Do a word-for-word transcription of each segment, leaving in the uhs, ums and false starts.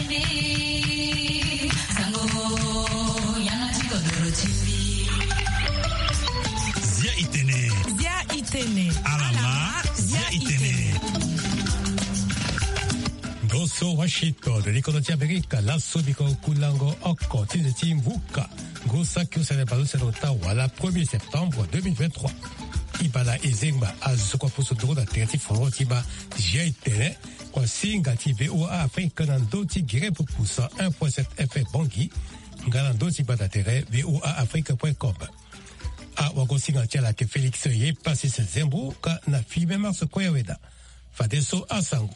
Zia Itene. Zia Itene. Alama. Zia Itene. Goso Washito de l'Économie Amérique, la Sobiko Kulango Oko, Tizeti Mvuka, Gosa Kyosane Senota, le premier septembre deux mille vingt-trois. Ibala Ezengba, Azoko Posodoro, la Terratif Forotiba, Zia Itene, kwa singa ti V O A Afrique Nando ti Gire Pupusa un virgule sept F M Bangui, Ngalando ti Badatere, V O A Afrique point com. A wagosinga tiala ke Félix Ye passé ce zembo ka na fibe mars koyaweda. Fadeso Asango.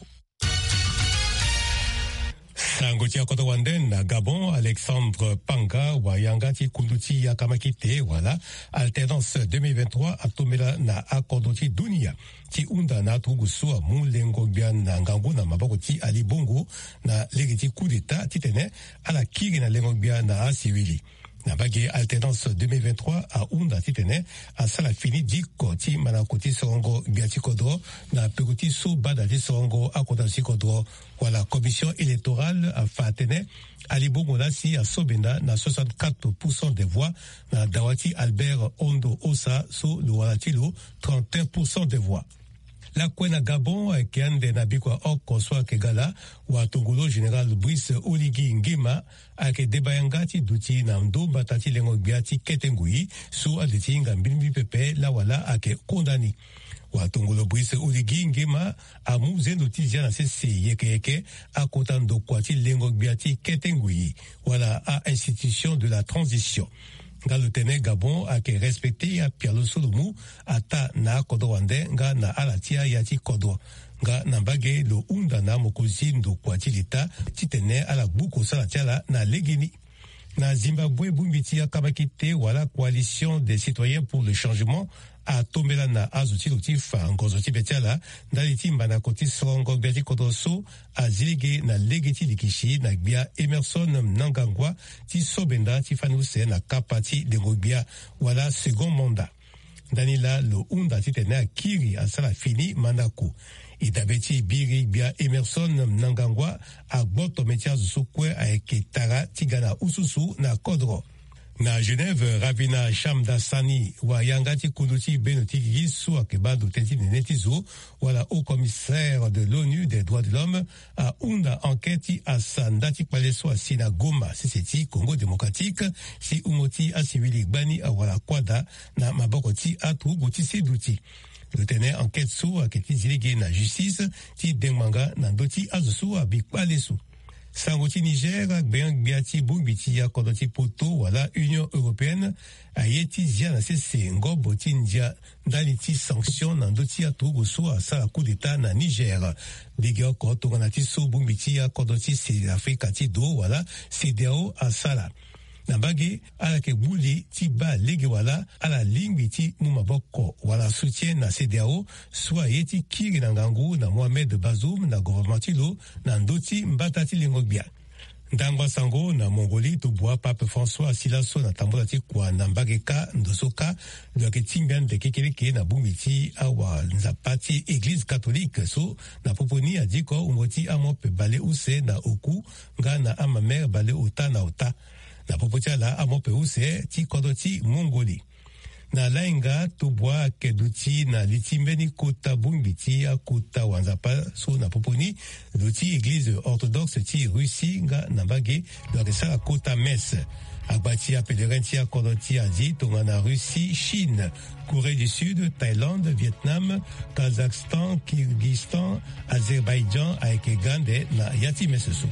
Sango tia koto wanden na Gabon, Alexandre Panga wayanga ti kunduti ya kamakite wala alternance deux mille vingt-trois atomela na akondoti dunia ti unda na tugusu mulengo bian na ngangu na maboko ti Ali Bongo na legiti coup d'état ti tene ala kiri na lengo bian na asiwili. Na bagé alternance deux mille vingt-trois à Unda titene à Salafini diko ti manakoti songo biati kodro na pekoti so badati songo akodasi kodro wala commission électorale a fatene Ali Bongo si à Sobenda na soixante-quatre pour cent des voix na Dawati Albert Ondo Osa so le walatilo trente et un pour cent des voix. La Kwena Gabon, qui ande na bikwa oko soa kegala, wa Tongolo général Brice Oligi Ngema, ake debayangati duti na mdo batati lengo biati ketengui, so adeti nga mbimbi pepe la wala ake kondani. Wa Tongolo Brice Oligi Ngema, a mouze notizia na sese yeke yeke, a kotando kwati lengo biati ketengui, wala a institution de la transition. Nga le tene Gabon a ke respecté ya Pierre Solomu ata na kodo wande nga na alatia ya ti kodo nga nambage lo unda na mokozi ndo kwa tilita titene ala buko sala tiala na legini. Na Zimbabwe bumbiti ya kabakite wala coalition des citoyens pour le changement a tombela na azuti lotifa ngozoti betiala ndaliti mbana koti songo beti kodoso a zilige na legeti likishi na bia Emerson Mnangagwa ti sobenda ti fanuse na kapati lengobia wala second mandat. Danila lo unda titene a kiri a sala fini mandaku. Idabeti biri bia Emerson Mnangagwa a gboto metia zusukwe a eketara tigana ususu na kodro. Na Genève, Ravina Shamdasani wa yangati kunduti benoti gisu akebando tenti netizo wala haut commissaire de l'ONU des droits de l'homme a unda enquête a sandati paleso a sina Goma siseti Congo démocratique si umoti a civili bani a wala kwada na mabokoti atu goti seduti. Le tenait enquête sous a keti zilege na justice ti dengmanga na doti azusu a bikpaleso. Sangoti Niger, Gbeang Biati Bumbiti ya Kodoti Poto, wala Union Européenne, a yeti zia na sese ngobo tindia daliti sanction na ndoti ya Togoso a sala coup d'état na Niger. Digyo ko tonganati so Bumbiti ya Kodoti se Afrika ti do wala C D A O a sala. Nambage ala ke buli ti ba lege wala ala lingwi ti mumaboko wala soutien na C D A O soit yeti kiri na ngangu na Mohamed Bazoum na gouvernementilo na ndoti mbatati lingobia. Ndangwa sango na Mongolie to bois Pape François Silaso na tambola ti kwa nambage ka ndosoka lo ke timbian de kekeleke na bumiti awa nzapati église catholique so na poponi adiko umoti amope bale use na oku nga na amamer bale ota na ota. Na popotia la amope use ti kodoti Mongolie. Na lainga to bois keduti na litimbeni kota bumbiti a kota wanzapa so na poponi luti église orthodoxe ti Russie nga na bage lo sa kota Metz. Agbati a pèlerin ti a kodoti adi tonga na Russie, Chine, Corée du Sud, Thaïlande, Vietnam, Kazakhstan, Kyrgyzstan, Azerbaïdjan avec Gande na yati mesesu.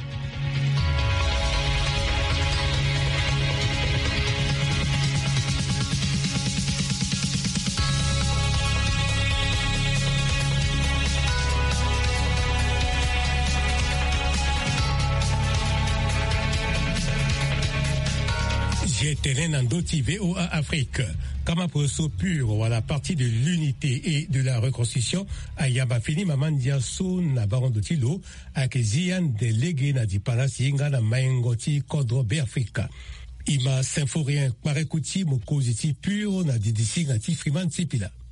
J'étais dans d'autres V O A Afrique. Comme un processus pur à la partie de l'unité et de la reconstruction, à Yabafini Mamandia So na Baron de Tilo, à Kezian délégué na di Palasinga na Maengoti Kodro Afrika. Ima Symphorien Kwarekouti Mokoziti pur na Didisi Gati Friman Tipila.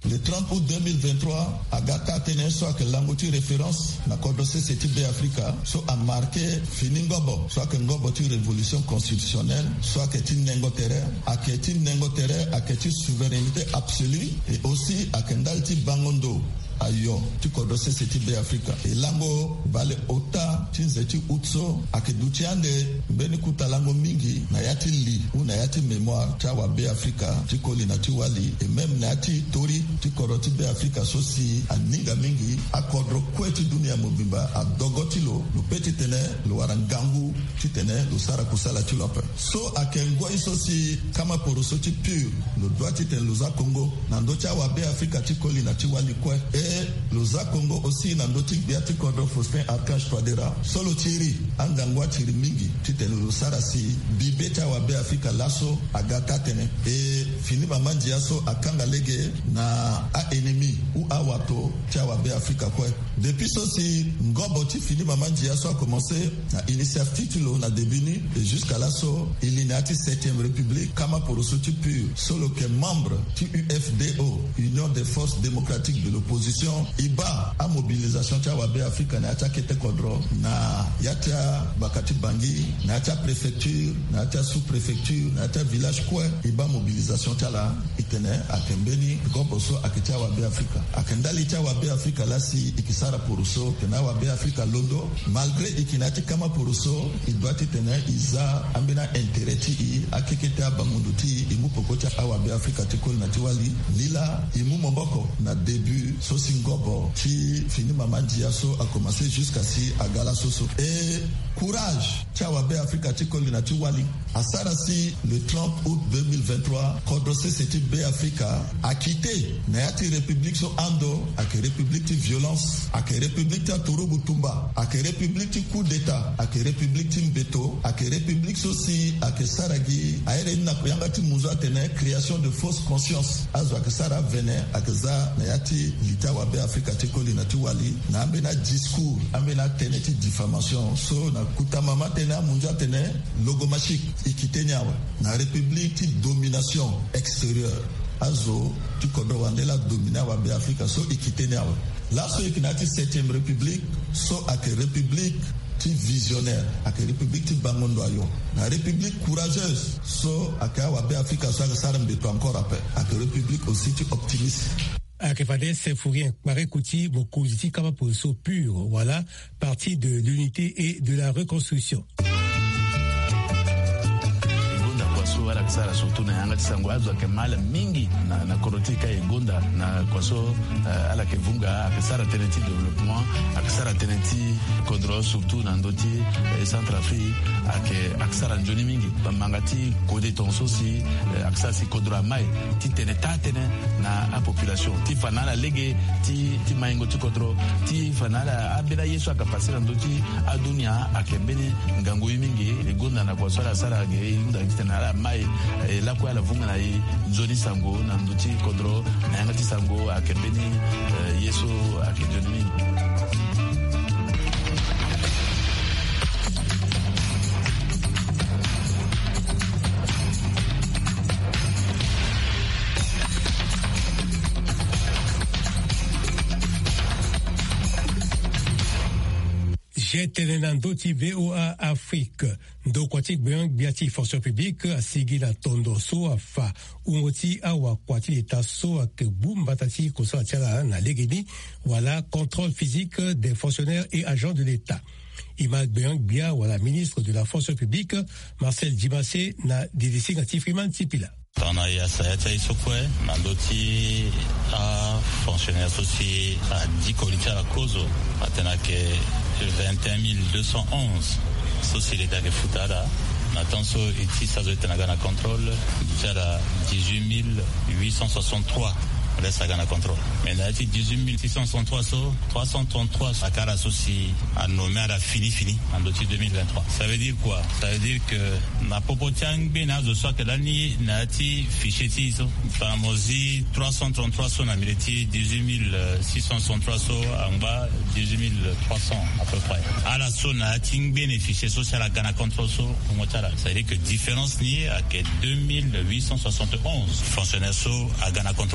Le trente août deux mille vingt-trois, Agata tenait soit que l'angoti référence n'a condensé ce type d'Afrique, soit a marqué fini Ngobo, soit que Ngobo est une révolution constitutionnelle, soit que c'est une nengotere, à que c'est une nengotere, à que c'est une souveraineté absolue, et aussi à que ndalti bangondo. Ayo, tu connais ce type d'Afrique. Et lango, bale ota, tinzeti utso, akeduti ande, beni kuta lango mingi, na yati li, ou na yati mémoire, tawa be Afrika, tu koli na tu wali, et même na yati tori, tu koroti be Afrika, sosi, a ninga mingi, a kodro kweti dunia mobimba, a dogotilo, lo peti tene, lo warangangu, tu tene, lo sara kusala tu lope. So, a kengoi sosi, kama poroso ti pur, lo doit ti ten loza Congo, nando tawa be Afrika, tu koli na tu wali kwe, e Loza Congo aussi na ndotik biati kodro Faustin Archange Touadéra solo tiri angangwa tiri mingi titene lo sarasi bibeta wa be Afrika laso agata tene e fini mamanji aso akanga lege na a ennemi ou a wato tia wa be Afrika kwe depuis ceci ngobo ti fini mamanji aso a commencé na initiative tilo na debini et jusqu'à l'asso il inati septième république kama poroso ti pur solo que membre ti U F D O Union des forces démocratiques de l'opposition iba a mobilisation tia wabe Afrika na acha kete kodro na yata bakati bangi na acha préfecture na acha sous-préfecture na acha village kwe iba mobilisation tia la itene akembeni goboso akitia wabe Afrika akendali tia wabe Afrika lasi ikisara poruso tena wabe Afrika londo malgré ikinati kama poruso idwati tena iza ambina intereti i akekete abangunduti imu pokota awabe Afrika tikol na tiwali lila imu mboko na début so Ngobo qui fini maman Diaso a commencé jusqu'à si à Gala Soso et courage Tchawabe Afrika Tikoli na Tiwali à Sarasi le trente août deux mille vingt-trois Kodrose c'était B Africa a quitté Nayati République so Ando a que République de violence a que République de Turubutumba a que République de coup d'état a que République de Mbeto a que République aussi a que Saragi a Erena Yangati Muza tene création de fausse conscience azo a que Sara venait a que za Nayati Lita Wabe Afrika Tikoli na Tiwali na ambena discours ambena teneti diffamation so na kutamama tena munja tene logo machik ikitenyawa na république domination extérieure azo tu kodo wandela domina wa be Afrika so ikitenyawa la so ikinati septième république so ak république ti visionnaire ak république ti bangondo ayo na république courageuse so ak wa be Afrika so ak sarambe to encore après ak république aussi ti optimiste. Akefade Sefourien, Marekouti, Mokoziti, Kamaposo pur, voilà, partie de l'unité et de la reconstruction. Wala kisara surtout na yanga tisango azo ke mala mingi na na korotika egonda na kwaso uh, ala ke vunga akisara tenenti développement akisara tenenti kodro surtout na ndoti eh, Centrafrique ake akisara njoni mingi bamangati kode tonso si eh, akisara si kodro mai ti tene tatene na a population ti fanala lege ti ti maingo ti kodro ti fanala abela yesu akapasira ndoti adunia akembeni ngango mingi egonda na kwaso ala sara ge inda kitana mai e la kwa la vunga na i nzoni sango na nduti kodro na yangati sango akembeni uh, yeso akejoni. Jetenenando ti V O A Afrique. Do kwatik beyan biati fonction publique a sigi la tondo so a fa. Umoti a wa kwati l'État so a ke boum batati koso a tiala na legeni. Voilà, contrôle physique des fonctionnaires et agents de l'État. Imad beyan bia wala ministre de la fonction publique, Marcel Djimassé na didisi ngati Freeman Tipila. Tana ya sayata isokwe nandoti a fonctionnaire soci a dikolita la kozo atena ke vingt et un mille deux cent onze société de futara natanso iti sazo tenagana contrôle tara dix-huit mille huit cent soixante-trois reste à Ghana contrôle. Mais là, dix-huit mille six cent soixante-trois, trois cent trente-trois, à Kara aussi, à nommé à la fini fini, en deux mille vingt-trois. Ça veut dire quoi? Ça veut dire que, na popotiang bena, je sais que l'année, n'a ti fiché tiso, famosi, trois cent trente-trois, son amileti, dix-huit mille six cent soixante-trois, so, en bas, dix-huit mille trois cents, à peu près. À la zone, n'a ti bénéficié, so, c'est la Ghana contrôle, so, ça veut dire que différence ni à que deux mille huit cent soixante-onze fonctionnaires, so, à Ghana contrôle, après.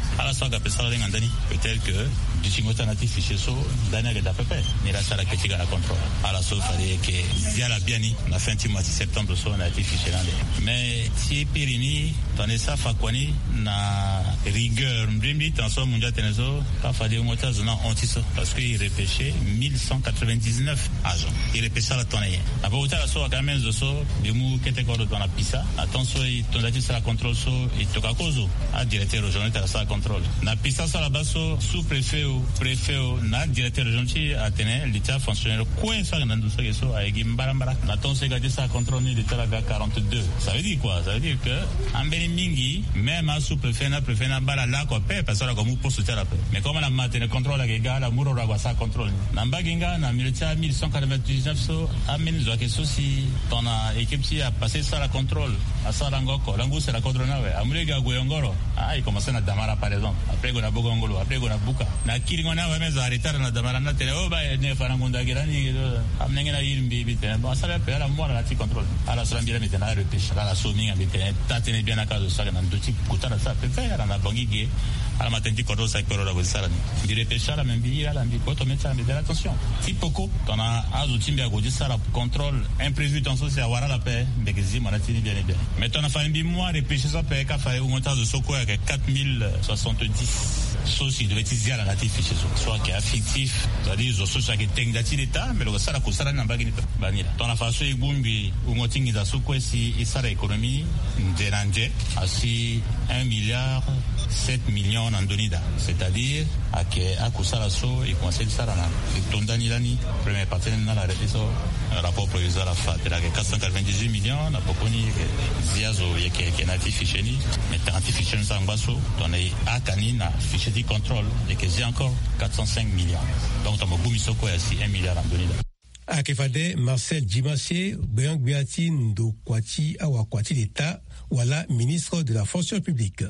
À la soirée, peut-être que du Chingota natif fichier so, Daniel est à peu près. Mais là, ça la critique à la contrôle. À la soirée, il fallait que Zia la Biani, on a fait un petit mois de septembre, so, on a été fiché là. Mais si Pirini, t'en es ça, Fakwani, na rigueur, m'brimbi, t'en sois mondial, t'en es so, t'as fallu au moins t'as zona anti-so. Parce qu'il repêchait mille cent quatre-vingt-dix-neuf agents. Il repêchait la tonne. La beauté, la soirée, quand même, de so, du mou, qui était encore dans la pissa. Attention, il t'en a dit ça la contrôle, so, il te cacozo. À directeur régional, t'as ça la contrôle. Na pissa, ça la base, sous-préfet ou préfet ou na directeur régional, à tenir, l'état fonctionnaire, quoi, ça, dans tout ça, que so, avec Mbarambara. Attention, il a dit ça contrôle, l'état la quarante-deux. Ça veut dire quoi? Ça veut dire que, en Bénimingi, même à sous-préfet, na préfet, na bala, là, quoi, paix, parce que là, comme vous pouvez soutenir la paix. Mais comme on a maintenu le contrôle, la gars, la mouro, la ça contrôle. Nambaginga, na militaire mille cent quatre-vingt-dix-neuf, so, amène, zo, que so, si, ton équipe, si, a passé ça, la contrôle, à ça, l'angoko, l'angou, c'est la contrôle, ouais. Amulega, Goyongoro, ah, il commençait à Damara, par exemple. Après, on a Bogongolo, après, on a Buka. Na Kiringona, ouais, mais arrêter, na Damara, na télé, oh, bah, ne farangunda, girani, amenga, na yirmbi, vite. Bon, ça va faire la moire, la contrôle. À la soirée, bien, maintenant, repêche, à la somming, avec, t'as tenu bien à cause de ça, dans deux types, coutara, ça, peut faire, on a bangé, à la matin, tu connais ça, que l'on a ça, il repêche, la même vie, la même vie, quoi, tu mets ça, mais attention. Si Poco, t'en as, à l'outil, bien, à ça, la contrôle, imprévu, ton sauce, c'est à voir la paix, mais que si, mon attini, bien et bien. Mais t'en as fait un bimois, repêche ça, paix, qu'a fait, au montage de Soko, avec quatre mille soixante-dix. Sauf s'il devait être à la natif, soit qui est affectif, c'est-à-dire, ils ont soit qui est technique d'État, mais le ça, la coussara n'a pas gagné. Dans la façon, il boumbi, ou moting, il a soukou, si, il sera l'économie, dérangée, à un milliard, sept millions en donida. C'est-à-dire, à que, à coussara so, il commence à ça, là, et tondani lani, première partie, dans la réflexion, un rapport provisoire à FAT, là, quatre cent quatre-vingt-dix-huit millions, n'a pas connu, Ziazo, il y a qui est natif, fiché, mais natif, fiché, ça, en basso, on est à Canine, fiché, du contrôle et que j'ai encore quatre cent cinq millions. Donc, on a Soko et aussi un milliard en donné. À Kefade, Marcel Djimassé, Béang Biati, Ndo Kwati, Awa Kwati l'État, voilà, ministre de la fonction publique.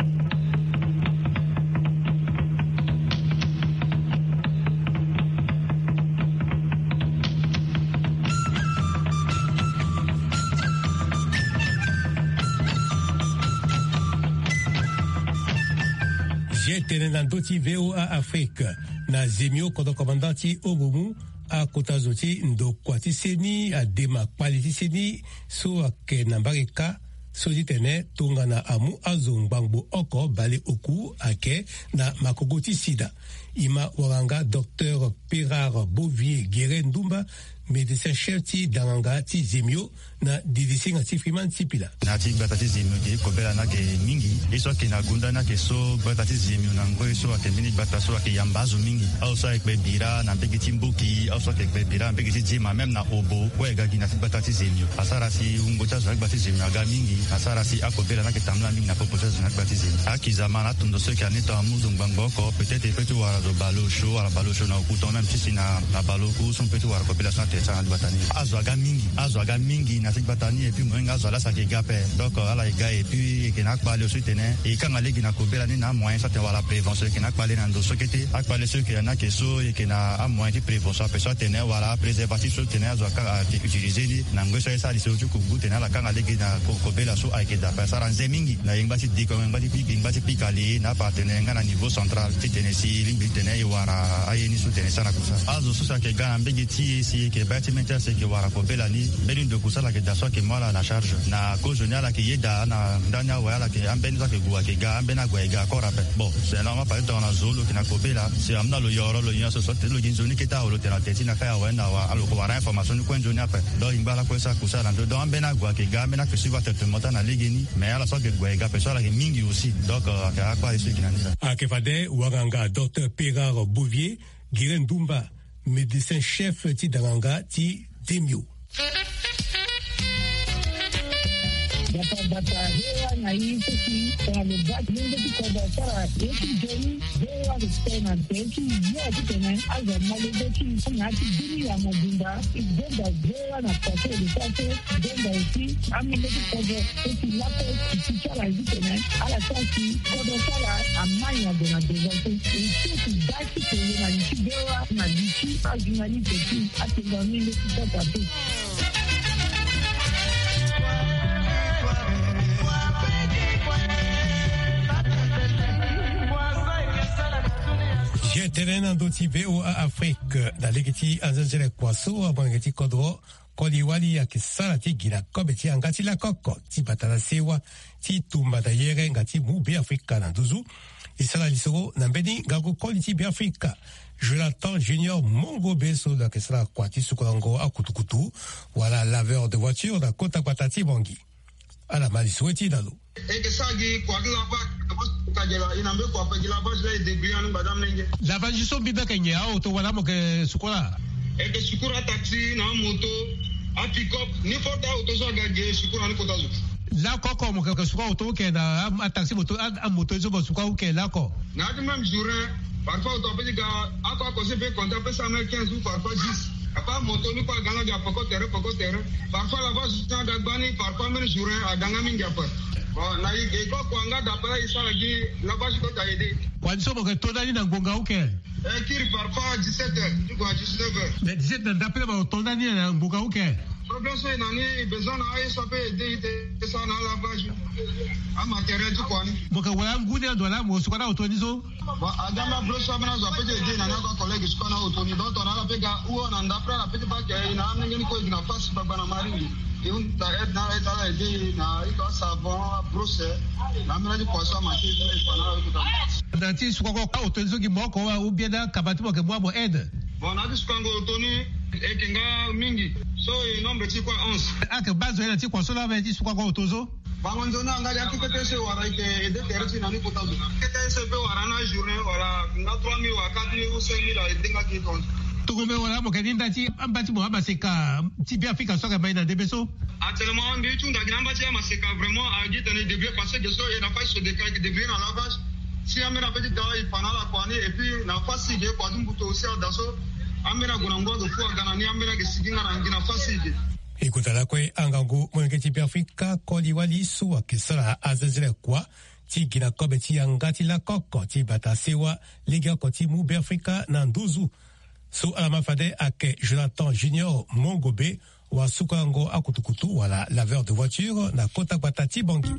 Tenendoti V O A Afrique na Zemio kodo komandanti Obomu a Kotazoti ndo kwati seni a dema kwaliti seni so a ke nambarika so ditene tonga na amu azongbango oko bale oku ake na makogoti sida ima waranga docteur Pirard Bovier Guérin Ndumba médecin chef ti danganga ti Zemio na didisi nga ti Freeman Tipila na ti batati Zemio ke kobela na ke mingi iso ke na gunda na ke so batati Zemio na ngoi so ke mini bataso ke yambazo mingi au so ke bira na mbeki timbuki au so ke bira mbeki ti jima même na obo ko ega gina ti batati Zemio asara si ungota zo batati Zemio aga mingi asara si akobela na ke tamla mingi na proposal zo na batati Zemio akizama na tondo so ke anita muzo ngbango ko peut-être peut wara zo balo show ala balo show na okuto même si na na balo ku son peut wara population ça batani azwaga mingi azwaga mingi na batani et puis mwenga azwala sa ke gape donc ala ega et puis ke na kpale so tene e kanga legi na kobela ni na moyen ça te wala prévention ke na kpale na ndo so kete akpale so ke na ke so e ke na a moyen de prévention pe so tene wala préservatif so tene azwaka te utiliser ni na ngo so esa li so ku gute na la kanga legi na kobela so a ke da pa sa ranze mingi na yengba ti di ko yengba ti pi yengba ti pikali na partenaire nga na niveau central ti tene si limbi tene e wara ayeni so tene sana kusa azo so sa ke ga mbegi ti si ke bâtiment c'est que wara ko belani beni de kusala ke daso ke mala na charge na cause nyala ke yeda na ndanya wala ke ambeni za ke gua ke ga ambena gwa ga ko rape bon c'est normal pas dans la zone ke na ko bela c'est amna lo yoro lo yin so so te lo yin zone ke ta o lo te na te na ka wa na wa alo ko wara information ko njo ni ape do imbala ko sa kusala ndo do ambena gwa ke ga ambena ke suba te mota na ligeni mais ala so ke gwa ga pe so la ke mingi aussi donc ka akwa ici ki na ni a ke fade waganga docteur Pirard Bovier Guérin Ndumba médecin chef ti danganga ti Zemio. Data data hewa na hii sisi kwa lugati mingi kwa sara yetu jeni hewa kutena teki ya kutena aza malugati na kidini ya mabunda igenda hewa na pase lisate igenda usi amileti kwa teki lapo kichara hitena ala kasi kwa sara amanya dona devante usi daki kwa na nishigewa na nishi azunani teki atinga mingi kwa tatu. terrain doti V O A Afrique na legiti anzanjere kwaso abangeti kodro koliwali ya kisala ti gina kobe ti angati la koko ti batala sewa ti tumba da yere ngati mu be Afrika na duzu isala lisoro na mbeni gago koli ti be Afrika Jonathan Junior Mongo Beso la kisala kwati sukolango akutukutu wala laveur de voiture na kota kwatati bongi ala malisoro ti dalo ekesagi kwa lavage kajela inambe kwa pa lavage la de bian badam nenge lavage so bida kanye auto wala mo ke sukola eke sukura taxi na moto a pick up ni forta auto so gaje sukura ni kota zo la koko mo ke sukura auto ke na a taxi moto a moto zo bo sukura ke la ko na de même journée parfois auto pe ga akwa ko se pe compter pe cent quinze ou parfois dix apa moto ni kwa ganga ja poko terre poko terre parfois la voie sa dagbani parfois même journée a ganga minga pa bon na yi ko kwanga da pa isala gi la basi ko taide kwa nso mo ke toda ni na ngonga uke eh kiri parfois dix-sept heures tu vois dix-neuf heures mais dix-sept heures d'après mo toda ni na ngonga uke problème c'est nani besoin na ay ça peut aider de ça na la base a matériel tu quoi ni mo ke wala ngune ndo la mo sukana autorizo ba agama blosa bana za peut aider na na collègue sukana autorizo donc on a pega ou on d'après la peut pas que ina ngeni ko ina face ba bana mari et on t'arrête na eta aider na iko savon brosse na mena di poisson ma tete na na ti sukako autorizo ki moko ou bien da kabati mo ke mo mo aide bon na di sukango autorizo ekinga mingi so e nombre ti kwa onze ake bazo ela ti kwa sola ba ti sukako autorizo bangonzo na ngaja tikete se wara ite ede tereti na ni kutabu tikete se pe wara na journée wala nga trois mille wa quatre mille ou cinq mille a dinga ki ton tugome wala mo keninda ti ambati mo abaseka ti bi Afrika soka baina debeso actuellement mbi tunda ginamba ti amaseka vraiment a dit tenir début parce que so e na pas se décale que début na lavage si amena petit gars il pana la kwani et puis na fasi de kwa dumbuto aussi daso amena gonango do fu agana ni amena ke siginga na ngina fasi de ikutala kwe angangu mwenge ti bi Afrika koli wali suwa kisara azazile kwa ti gina kobe ti angati la koko ti bata sewa liga ko ti mu bi Afrika na nduzu so alama fade ake Jonathan Junior Mongobe wa sukango akutukutu wala laveur de voiture na kota bata ti bongi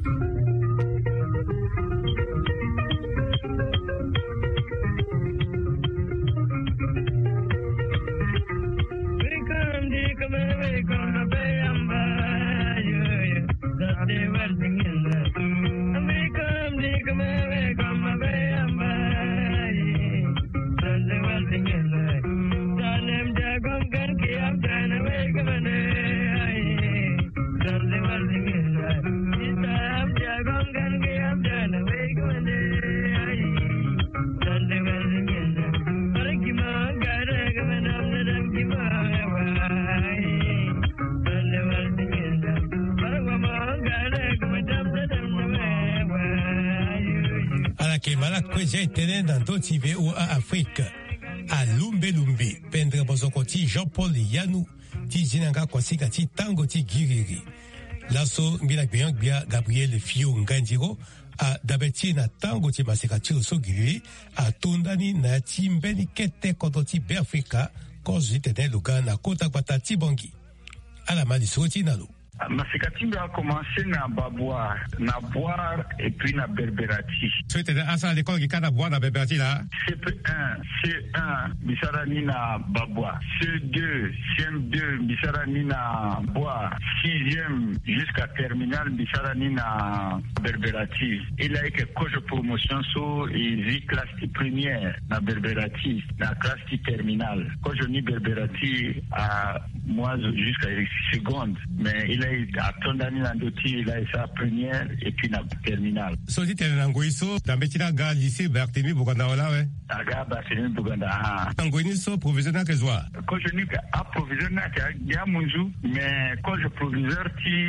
J'ai été dans d'autres V O A Afrique. À Lumbe Lumbe, pendre bozokoti Jean-Paul Yanou, ti zinanga kwasika ti tango ti giriri. Lasso mbila biyang bia Gabriel Fio Ngandiro, a dabeti na tango ti masika ti so giriri, a tondani na ti mbeni kete kodo ti be Afrika, kozi tene luga na kota kwata ti bongi. Ala mali soti nalo. Masikatimbe a commencé na Babois, na Boire et puis na Berberati. C'était à ça l'école qui a boire na Berberati là. C P un, C un, Bisarani na Babois. C deux, C M deux, Bisarani na Boire. Sixième jusqu'à terminale, Bisarani na Berberati. Il a eu que coach de promotion sur les classe première na Berberati, na classe terminale. Coach de Berberati à moi jusqu'à seconde, mais il a à Tondani Landoti, il a sa première et puis la terminale. So tu es en Angoïso, dans le gars lycée Barthélemy Boganda là ouais. Aga Barthélemy Boganda. Angoïso provisionnaire que soit. Quand je dis à provisionnaire il y a Munzu, mais quand je proviseur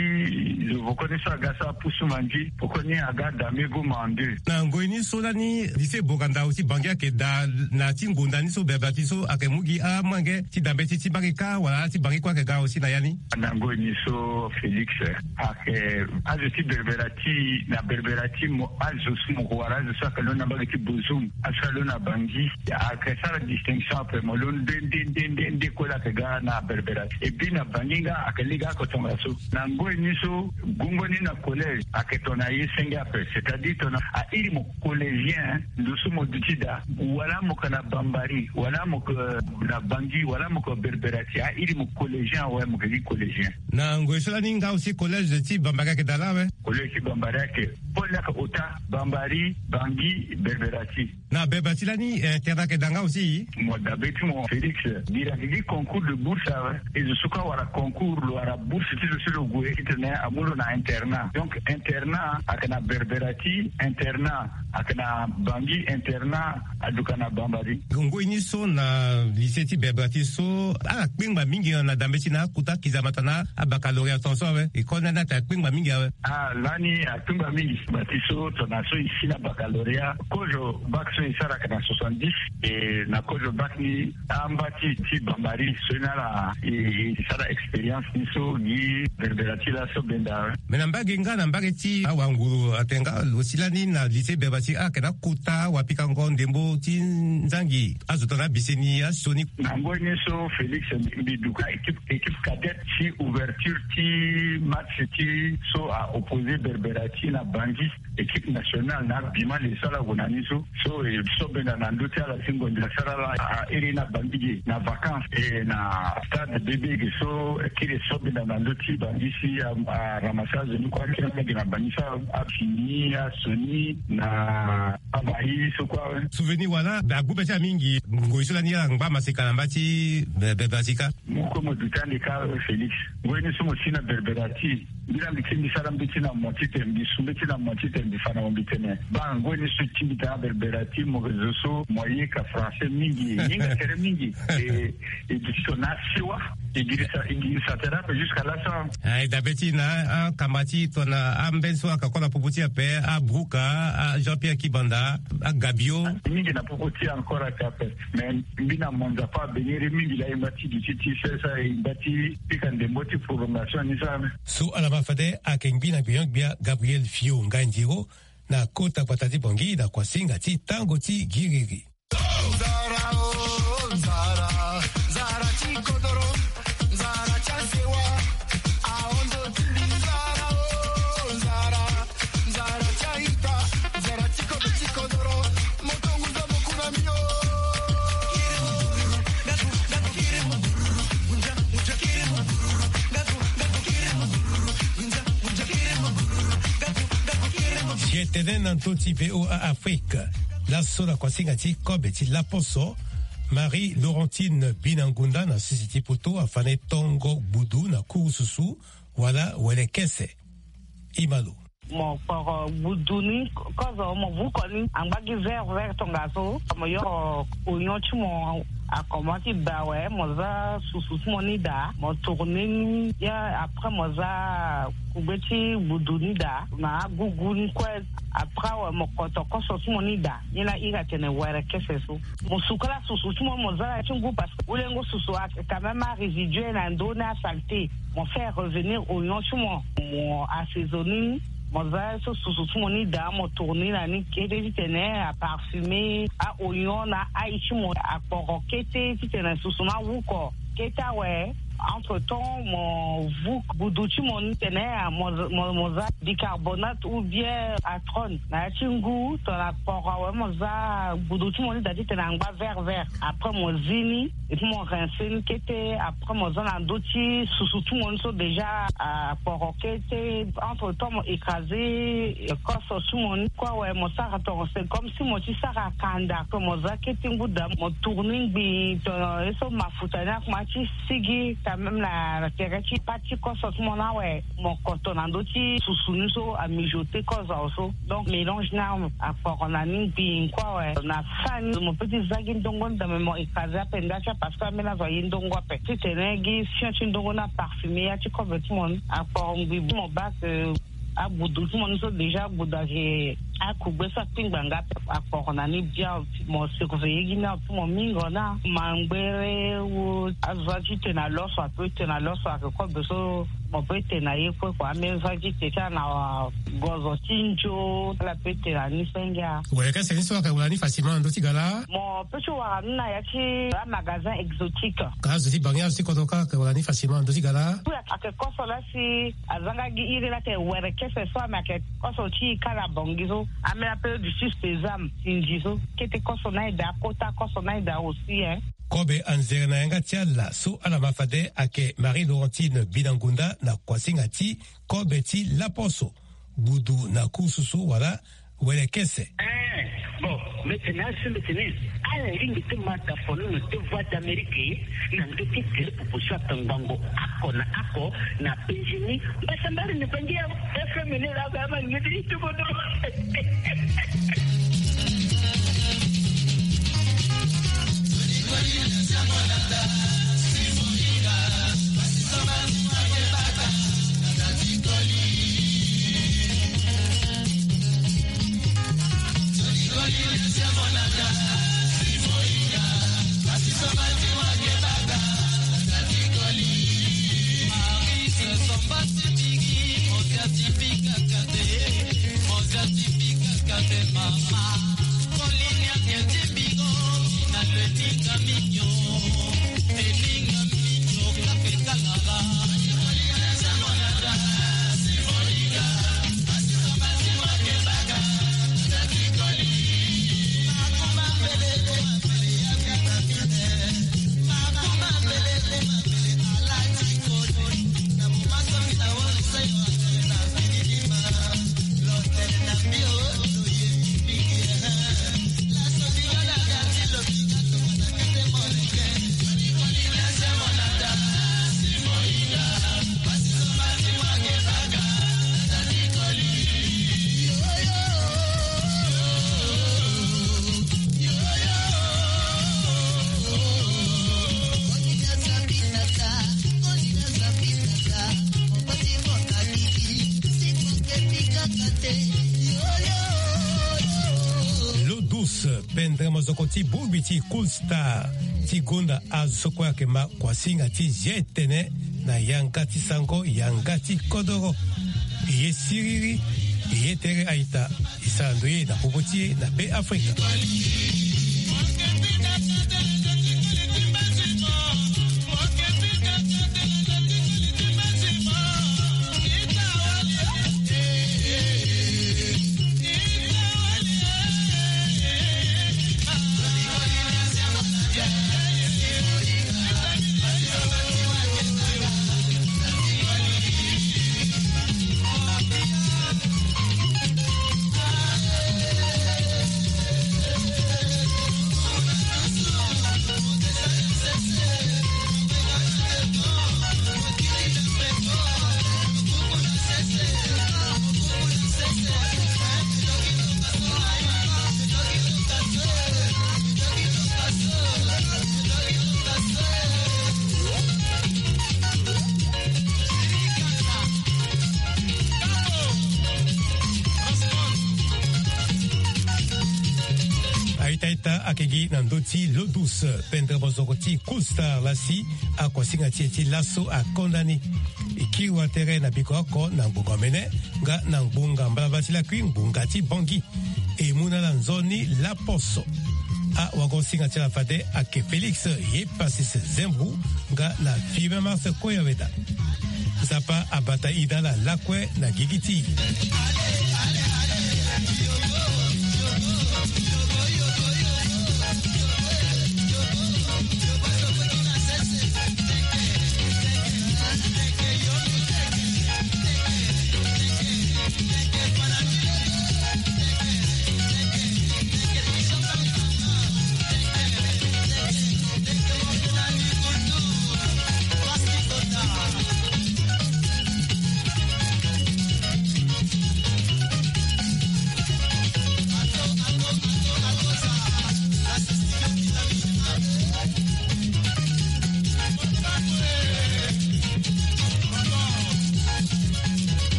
qui je connais ça Gasa Poussoumanji, pour connaître Aga Damego Mandu. Angoïso là ni lycée Boganda aussi bangia que dans na Tingondani so Berbatiso Akemugi a mangé ti dambeti ti barika wala ti barika que gars aussi na yani. Angoïso so Felix ake azoti berberati na berberati mo azosu mo wara zo ka lona ba ki bozum asalo na bangi ake sara distinction pe mo lon den den den den de ko la ga na berberati e bina banginga ake liga ko tonga so na ngoi ni so gungo ni na collège ake tona yesenga pe c'est-à-dire tona a iri mo collégien ndusu mo dutida wala mo kana bambari wala mo na bangi wala mo ko berberati a iri mo collégien ouais mo ki collégien na ngoi sala ninga aussi collège de ti bambaka ke dala we collège bambara ke pola ka ota bambari bangi berberati na berberati la ni internat ke danga aussi mo dabeti mo Felix dira ki concours de bourse et je suis wara concours lo wara bourse ti sur le goût internet amulo na internat donc internat akana berberati internat akana bangi internat adukana bambari ngoi ni so na lycée ti berberati so ala kpingba mingi na dambeti na kuta kizamatana a baccalauréat tonso we e kona na ta kpingba mingi we ah lani atumba mingi batiso tona so ici na baccalauréat kojo bac so isara kana soixante-dix et na kojo bac ni ambati ti bambari so na la e sara experience ni so ni berberati la so benda mena mbage nga na mbage ti awanguru atenga losilani na lycée berberati a kana kuta wapika ngondembo ti nzangi azotona biseni ya soni na ngoni so Felix biduka équipe équipe cadette si ouverture ti match ti so a opposé berberati na bangi équipe nationale na bima le sala gonani so so e so benda na ndote ala singo ndila sala a eri na bangi na vacances et na stade bébé so kire so benda na ndoti bangi si a ramassage ni kwa kira na bangi sa a fini a soni na abahi so kwa souvenir wala ba gube cha mingi ngoisola ni ya ngba masikana mbati berberati muko mo dutani ka Felix ngweni sumo sina berberati bila mkindi sara mbitina mwatite mbisumbitina mwatite mbifana mbitene ba ngweni su timbita berberati mo zoso moyeka français mingi ninga tere mingi et et dito na siwa igirisa igirisa terape jusqu'à la fin ai dabeti na kamati tona ambenso akakola puputi ape a bruka a Jean-Pierre Kibanda a Gabio mingi na puputi encore akape mais mbina monza pa beniri mingi la imati diti sesa imbati pikande moti prolongation ni sana so ala mafade akengbina bia Gabriel Fio Nganjiro na kota patati bongi na kwa singa ti tango ti giriri Zara oh Zara Zara ti kodoro Zara chasewa aondo tili Zara oh Zara Zara chaita Zara ti kodo ti kodoro motongu za mokuna mio Tenen un tout petit peu à Afrique. La sola kwa singati kobe ti la poso. Marie Laurentine Binangunda na sisiti poto afane tongo budu na kurususu wala wele kese. Imalo. Mon pour buduni kozo mo vukoni ambagi vert vert tongaso mo yo oyon tu mo a commencé bah ouais moza sous monida mo tourner ya après moza kubeti budunida na gugun kwa après mo kotoko sous monida ina ira tene were keseso mo sukala sous mo moza tungu parce que ulengo sous quand même résiduel na ndona saleté mon faire revenir au yon tu mo assaisonner moza so sous mon ida mo tourner na ni kede tene a parfumer a oignon na aichi mo a porokete tene sous ma wuko keta we entre temps mon vous boudouchi mon tene a moza bicarbonate ou bien atron na chingu to la pora we moza boudouchi mon dadi tene ngba vert vert après mon zini et puis mon rincé kete après moza na ndoti sous tout mon so déjà a porokete entre temps mon écrasé koso sous mon quoi ouais mon ça c'est comme si mon ti sara kanda comme moza kete nguda mon tourning bi to eso mafutana kuma ti sigi quand même la tereti parti koso tout mon ouais mon coton andoti sous so à mijoter koso so donc mélange na à poronani bi quoi ouais na fan mon petit zagin dongon dans mon écrasé penda parce que mais la voyez ndongo pe tu tenegi si ndongo na parfumé ya ti cover tout mon à port bi mon bac a boudou tout mon so déjà boudage a kubwe sa pingbanga a poronani bien mon surveiller gina tout mon mingona mangere ou azati tena loso a peut tena loso a ko beso mopete na yekwe kwa meza jiteka na gozo chinjo la pete la nisenga wele ka senso ka ulani facilement ndo tigala mo pecho wa na yaki a magasin exotique ka zo ti bangya si kotoka ka ulani facilement ndo tigala ake koso la si azanga gi ire la te were kese so ma ke koso chi kala bongizo ame appel du sésame sinjizo kete koso na ida kota koso na ida aussi hein kobe anzere na yanga tiala so ala mafade ake Marie Laurentine Binangunda na kwasinga ti kobe ti laposo budu na kususu wala wele kese eh bon maintenant c'est maintenant ala ringi te mata fono te voix d'Amérique na ndoki te proposition tangango ako na ako na penjini basa mbali ni pangia F M ni la kama ngidi tu bodo Zoko ti bubi ti cool star ti gonda azu soko yake ma kwa singa ti jetene na yanga ti sango yanga ti kodoro iye siriri iye tere aita isandoye na popotie na be Afrika akegi nandoti lo douce pendre bozokoti cool star lasi akosinga tieti lasso a condamné ikiwa tere na bikoko na ngomene nga na ngbunga mbala la kwi ngbunga ti bongi e muna na nzoni la poso a wakosinga tela fade ake Felix ye pasise zembru nga na fibe mars koya weda zapa abata idala lakwe na gigiti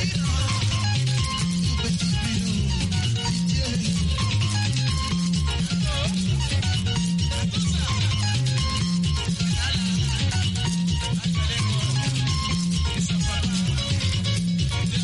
freedom.